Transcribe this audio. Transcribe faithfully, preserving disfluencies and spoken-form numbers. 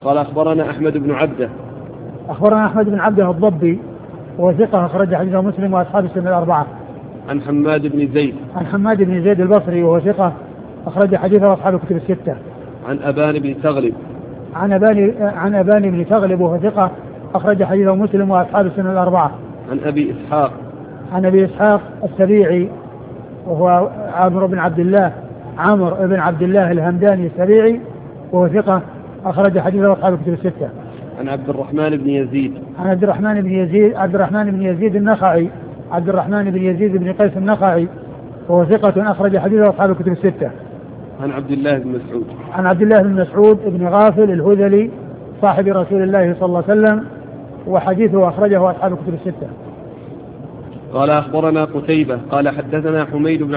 قال أخبرنا أحمد بن عبده أخبرنا أحمد بن عبده الضبي وهو ثقة أخرج حديثه مسلم وأصحاب السنة الأربعة. عن حماد بن زيد عن حماد بن زيد البصري وهو ثقة أخرج حديثه وأصحاب الكتب الستة. عن أبان بن تغلب عن أبان عن أبان بن تغلب وهو ثقة أخرج حديثه مسلم وأصحاب السنة الأربعة. عن أبي إسحاق عن أبي إسحاق السبيعي وهو عمرو بن عبد الله عمرو بن عبد الله الهمداني السبيعي وهو ثقة أخرج حديثه وأصحاب الكتب الستة. عن عبد الرحمن بن يزيد عن عبد الرحمن بن يزيد عبد الرحمن بن يزيد النخعي عبد الرحمن بن يزيد بن قيس النخعي وهو ثقة أخرج حديثه وأصحاب الكتب الستة. عن عبد الله بن مسعود عن عبد الله بن مسعود بن غافل الهذلي صاحب رسول الله صلى الله عليه وسلم وحديثه أخرجه أصحاب الكتب الستة. قال أخبرنا قتيبة قال حدثنا حميد بن